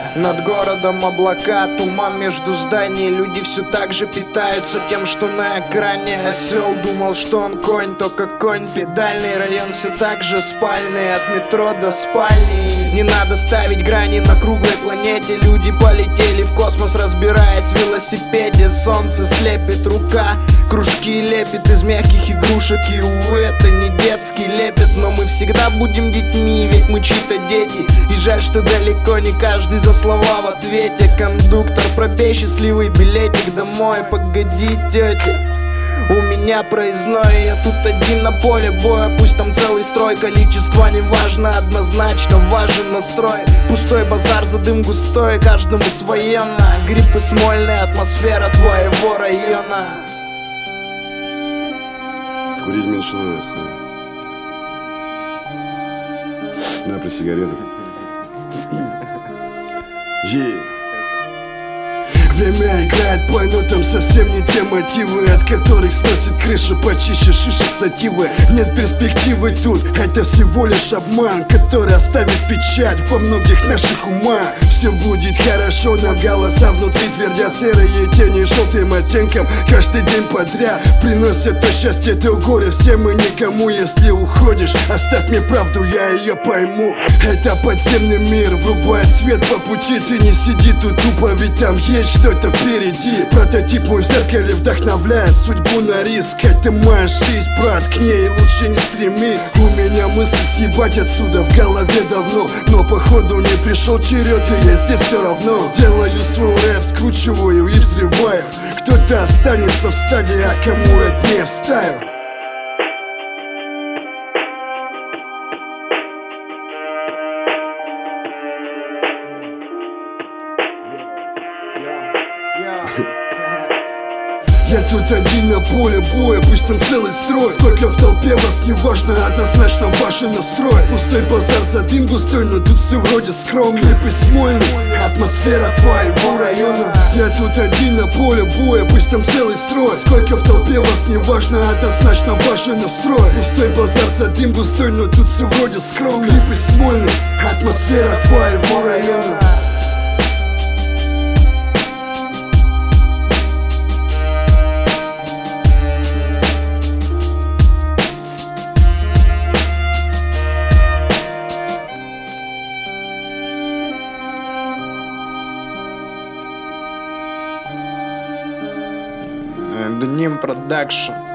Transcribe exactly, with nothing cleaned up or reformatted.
Над городом облака, туман между зданий. Люди все так же питаются тем, что на экране. Осел думал, что он конь, только конь педальный. Район все так же спальный, от метро до спальни. Не надо ставить грани на круглой планете. Люди полетели в космос, разбираясь в велосипеде. Солнце слепит, рука кружки лепит из мягких игрушек. И увы, это не детский лепет, но мы всегда будем детьми, ведь мы чьи-то дети. И жаль, что далеко не каждый за слова в ответе. Кондуктор, пробей счастливый билетик домой. Погоди, тетя, у меня проездной, я тут один на поле боя. Пусть там целый строй, количество не важно, однозначно важен настрой. Пустой базар, за дым густой, каждому свое на. Грипп и смольная атмосфера твоего района. Курить меньше надо, хуй. На, при сигареты. Yeah. Время играет по нотам, совсем не те мотивы, от которых сносит крышу почище шишек сативы. Нет перспективы тут, это всего лишь обман, который оставит печать во многих наших умах. Все будет хорошо, нам голоса внутри твердят. Серые тени желтым оттенком каждый день подряд приносят то счастье, то горе всем и никому. Если уходишь, оставь мне правду, я ее пойму. Это подземный мир, врубает свет по пути. Ты не сиди тут тупо, ведь там есть что-то впереди. Прототип мой в зеркале вдохновляет судьбу на риск. Это моя жизнь, брат, к ней лучше не стремись. У меня мысль съебать отсюда в голове давно, но походу не пришел черед, и я здесь все равно. Делаю свой рэп, скручиваю и взрываю. Кто-то останется в стадии, а кому роднее встаю. Я тут один на поле боя, пусть там целый строй. Сколько в толпе вас не важно, однозначно ваш настрой. Пустой базар, за дым густой, но тут все вроде скромно. Клип и смольный, атмосфера твоего района. Я тут один на поле боя, пусть там целый строй. Сколько в толпе вас не важно, однозначно ваш настрой. Пустой базар, за дым густой, но тут все вроде скромно. Клип и смольный, атмосфера твоего района. Днем продакшн.